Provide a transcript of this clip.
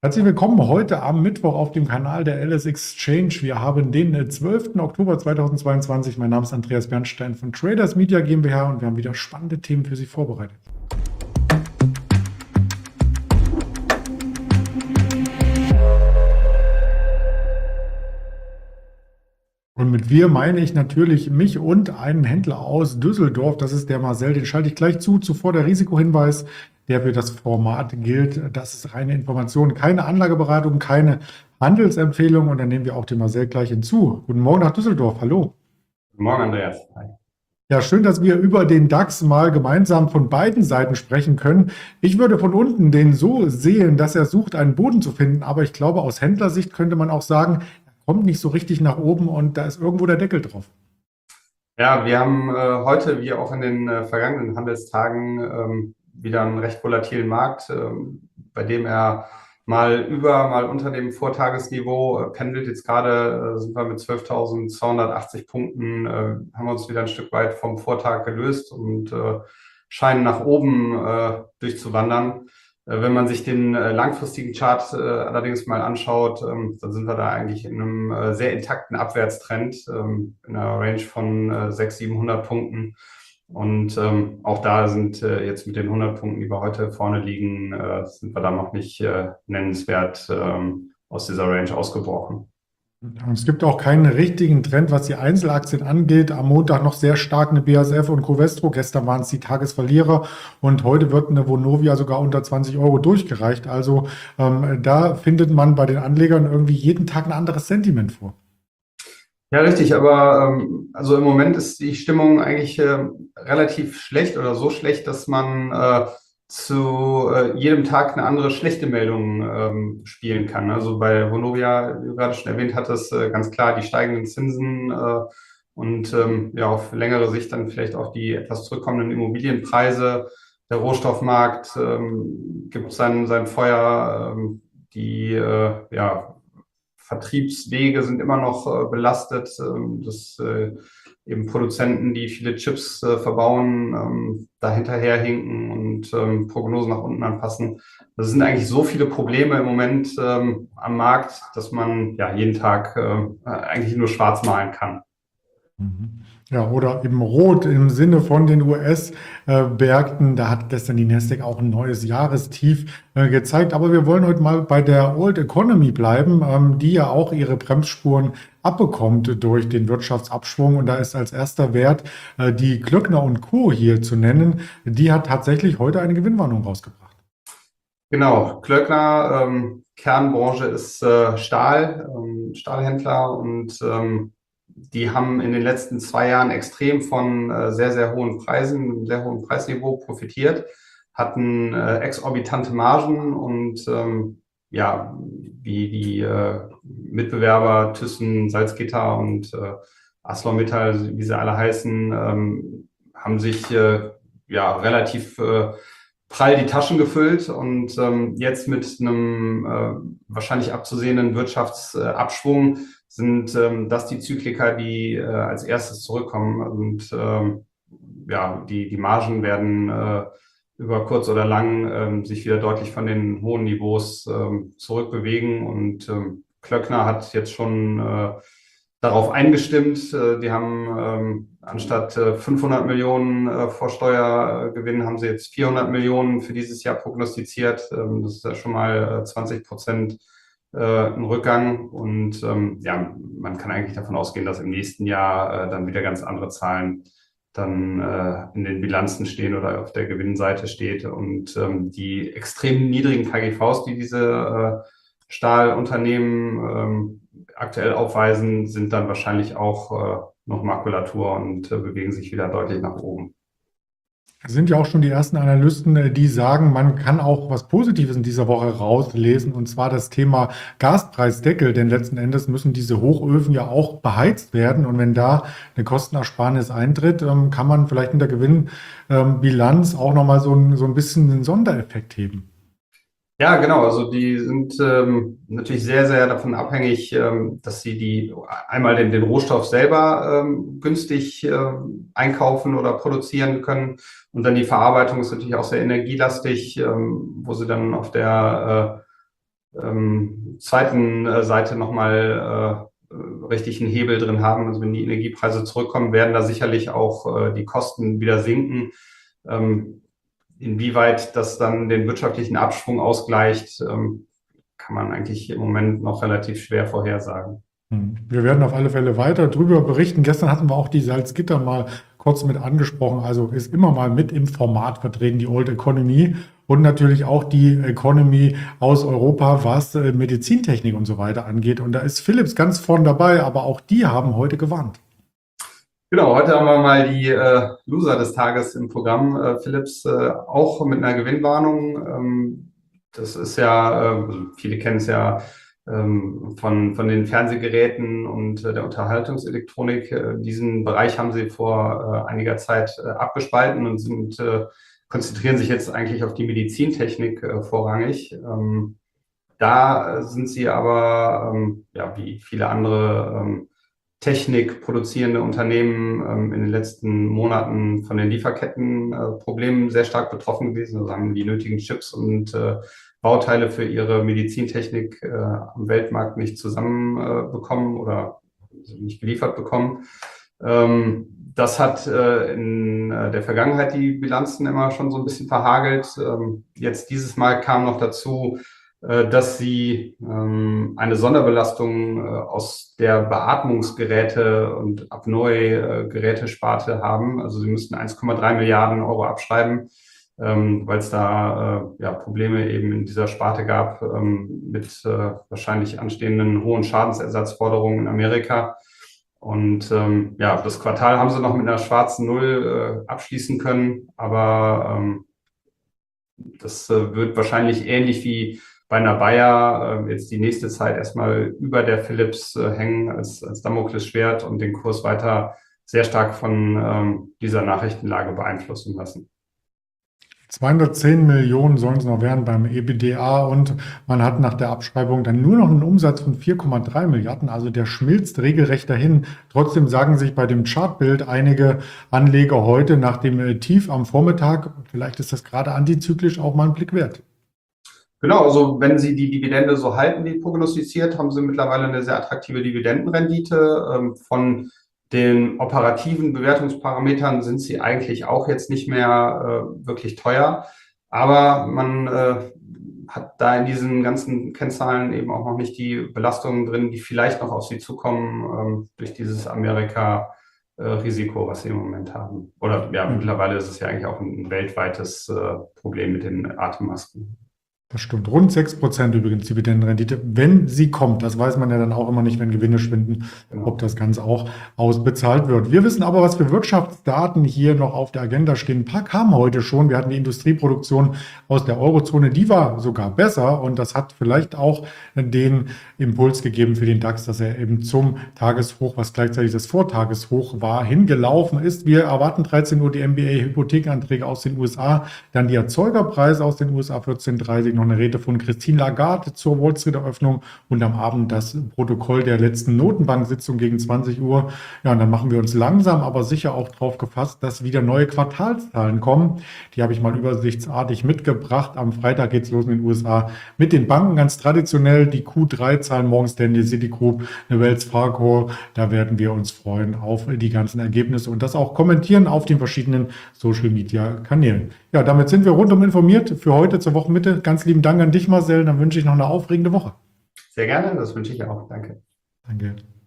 Herzlich willkommen heute am Mittwoch auf dem Kanal der LS Exchange. Wir haben den 12. Oktober 2022. Mein Name ist Andreas Bernstein von Traders Media GmbH und wir haben wieder spannende Themen für Sie vorbereitet. Und mit wir meine ich natürlich mich und einen Händler aus Düsseldorf. Das ist der Marcel, den schalte ich gleich zu. Zuvor der Risikohinweis, der für das Format gilt. Das ist reine Information, keine Anlageberatung, keine Handelsempfehlung. Und dann nehmen wir auch den Marcel gleich hinzu. Guten Morgen nach Düsseldorf. Hallo. Guten Morgen, Andreas. Hi. Ja, schön, dass wir über den DAX mal gemeinsam von beiden Seiten sprechen können. Ich würde von unten den so sehen, dass er sucht, einen Boden zu finden. Aber ich glaube, aus Händlersicht könnte man auch sagen, er kommt nicht so richtig nach oben und da ist irgendwo der Deckel drauf. Ja, wir haben heute, wie auch in den vergangenen Handelstagen, wieder einen recht volatilen Markt, bei dem er mal über, mal unter dem Vortagesniveau pendelt. Jetzt gerade sind wir mit 12.280 Punkten, haben wir uns wieder ein Stück weit vom Vortag gelöst und scheinen nach oben durchzuwandern. Wenn man sich den langfristigen Chart allerdings mal anschaut, dann sind wir da eigentlich in einem sehr intakten Abwärtstrend, in einer Range von 600, 700 Punkten. Und auch da sind jetzt mit den 100 Punkten, die wir heute vorne liegen, sind wir da noch nicht nennenswert aus dieser Range ausgebrochen. Es gibt auch keinen richtigen Trend, was die Einzelaktien angeht. Am Montag noch sehr stark eine BASF und Covestro. Gestern waren es die Tagesverlierer und heute wird eine Vonovia sogar unter 20 Euro durchgereicht. Also da findet man bei den Anlegern irgendwie jeden Tag ein anderes Sentiment vor. Ja, richtig, aber also im Moment ist die Stimmung eigentlich relativ schlecht oder so schlecht, dass man zu jedem Tag eine andere schlechte Meldung spielen kann. Also bei Vonovia, wie du gerade schon erwähnt hattest, ganz klar die steigenden Zinsen und ja auf längere Sicht dann vielleicht auch die etwas zurückkommenden Immobilienpreise. Der Rohstoffmarkt gibt sein Feuer, die ja Vertriebswege sind immer noch belastet, dass eben Produzenten, die viele Chips verbauen, da hinterherhinken und Prognosen nach unten anpassen. Das sind eigentlich so viele Probleme im Moment am Markt, dass man ja jeden Tag eigentlich nur schwarz malen kann. Ja, oder eben rot im Sinne von den US-Märkten. Da hat gestern die Nasdaq auch ein neues Jahrestief gezeigt. Aber wir wollen heute mal bei der Old Economy bleiben, die ja auch ihre Bremsspuren abbekommt durch den Wirtschaftsabschwung. Und da ist als erster Wert die Klöckner und Co. hier zu nennen. Die hat tatsächlich heute eine Gewinnwarnung rausgebracht. Genau, Klöckner, Kernbranche ist Stahl, Stahlhändler und die haben in den letzten 2 Jahren extrem von sehr, sehr hohen Preisen, sehr hohem Preisniveau profitiert, hatten exorbitante Margen und ja, wie die Mitbewerber Thyssen, Salzgitter und ArcelorMittal, wie sie alle heißen, haben sich ja relativ prall die Taschen gefüllt und jetzt mit einem wahrscheinlich abzusehenden Wirtschaftsabschwung sind das die Zyklika, die als erstes zurückkommen. Und ja, die Margen werden über kurz oder lang sich wieder deutlich von den hohen Niveaus zurückbewegen. Und Klöckner hat jetzt schon darauf eingestimmt. Die haben anstatt 500 Millionen vor Steuergewinn haben sie jetzt 400 Millionen für dieses Jahr prognostiziert. Das ist ja schon mal 20% ein Rückgang. Und ja, man kann eigentlich davon ausgehen, dass im nächsten Jahr dann wieder ganz andere Zahlen dann in den Bilanzen stehen oder auf der Gewinnseite steht. Und die extrem niedrigen KGVs, die diese Stahlunternehmen aktuell aufweisen, sind dann wahrscheinlich auch noch Makulatur und bewegen sich wieder deutlich nach oben. Es sind ja auch schon die ersten Analysten, die sagen, man kann auch was Positives in dieser Woche rauslesen, und zwar das Thema Gaspreisdeckel, denn letzten Endes müssen diese Hochöfen ja auch beheizt werden. Und wenn da eine Kostenersparnis eintritt, kann man vielleicht in der Gewinnbilanz auch nochmal so ein bisschen einen Sondereffekt heben. Ja, genau. Also die sind natürlich sehr, sehr davon abhängig, dass sie einmal den Rohstoff selber günstig einkaufen oder produzieren können. Und dann die Verarbeitung ist natürlich auch sehr energielastig, wo sie dann auf der zweiten Seite nochmal richtig einen Hebel drin haben. Also wenn die Energiepreise zurückkommen, werden da sicherlich auch die Kosten wieder sinken. Inwieweit das dann den wirtschaftlichen Abschwung ausgleicht, kann man eigentlich im Moment noch relativ schwer vorhersagen. Wir werden auf alle Fälle weiter darüber berichten. Gestern hatten wir auch die Salzgitter mal kurz mit angesprochen. Also ist immer mal mit im Format vertreten, die Old Economy und natürlich auch die Economy aus Europa, was Medizintechnik und so weiter angeht. Und da ist Philips ganz vorn dabei, aber auch die haben heute gewarnt. Genau, heute haben wir mal die Loser des Tages im Programm. Philips auch mit einer Gewinnwarnung. Das ist ja, viele kennen es ja von den Fernsehgeräten und der Unterhaltungselektronik. Diesen Bereich haben sie vor einiger Zeit abgespalten und konzentrieren sich jetzt eigentlich auf die Medizintechnik vorrangig. Da sind sie aber, ja, wie viele andere Technik produzierende Unternehmen in den letzten Monaten von den Lieferkettenproblemen sehr stark betroffen gewesen. Also haben die nötigen Chips und Bauteile für ihre Medizintechnik am Weltmarkt nicht zusammenbekommen oder nicht geliefert bekommen. Das hat in der Vergangenheit die Bilanzen immer schon so ein bisschen verhagelt. Jetzt dieses Mal kam noch dazu, dass sie eine Sonderbelastung aus der Beatmungsgeräte und Apnoe-Gerätesparte haben. Also sie müssten 1,3 Milliarden Euro abschreiben, weil es da ja, Probleme eben in dieser Sparte gab mit wahrscheinlich anstehenden hohen Schadensersatzforderungen in Amerika. Und ja, das Quartal haben sie noch mit einer schwarzen Null abschließen können, aber das wird wahrscheinlich ähnlich wie bei einer Bayer jetzt die nächste Zeit erstmal über der Philips hängen als Damoklesschwert und den Kurs weiter sehr stark von dieser Nachrichtenlage beeinflussen lassen. 210 Millionen sollen es noch werden beim EBITDA und man hat nach der Abschreibung dann nur noch einen Umsatz von 4,3 Milliarden, also der schmilzt regelrecht dahin. Trotzdem sagen sich bei dem Chartbild einige Anleger heute nach dem Tief am Vormittag, vielleicht ist das gerade antizyklisch auch mal ein Blick wert. Genau, also wenn Sie die Dividende so halten, wie prognostiziert, haben Sie mittlerweile eine sehr attraktive Dividendenrendite. Von den operativen Bewertungsparametern sind sie eigentlich auch jetzt nicht mehr wirklich teuer. Aber man hat da in diesen ganzen Kennzahlen eben auch noch nicht die Belastungen drin, die vielleicht noch auf Sie zukommen durch dieses Amerika-Risiko, was Sie im Moment haben. Oder ja, mittlerweile ist es ja eigentlich auch ein weltweites Problem mit den Atemmasken. Das stimmt. Rund 6% übrigens Dividendenrendite, wenn sie kommt. Das weiß man ja dann auch immer nicht, wenn Gewinne schwinden, ob das Ganze auch ausbezahlt wird. Wir wissen aber, was für Wirtschaftsdaten hier noch auf der Agenda stehen. Ein paar kamen heute schon. Wir hatten die Industrieproduktion aus der Eurozone, die war sogar besser und das hat vielleicht auch den Impuls gegeben für den DAX, dass er eben zum Tageshoch, was gleichzeitig das Vortageshoch war, hingelaufen ist. Wir erwarten 13 Uhr die MBA-Hypothekenanträge aus den USA, dann die Erzeugerpreise aus den USA 14:30, noch eine Rede von Christine Lagarde zur Wall Street Eröffnung und am Abend das Protokoll der letzten Notenbank-Sitzung gegen 20 Uhr. Ja, und dann machen wir uns langsam, aber sicher auch darauf gefasst, dass wieder neue Quartalszahlen kommen. Die habe ich mal übersichtsartig mitgebracht. Am Freitag geht es los in den USA mit den Banken, ganz traditionell die Q3-Zahlen, Morgan Stanley, Citigroup, eine Wells Fargo. Da werden wir uns freuen auf die ganzen Ergebnisse und das auch kommentieren auf den verschiedenen Social-Media-Kanälen. Ja, damit sind wir rundum informiert für heute zur Wochenmitte. Ganz lieben Dank an dich, Marcel. Dann wünsche ich noch eine aufregende Woche. Sehr gerne, das wünsche ich auch. Danke. Danke.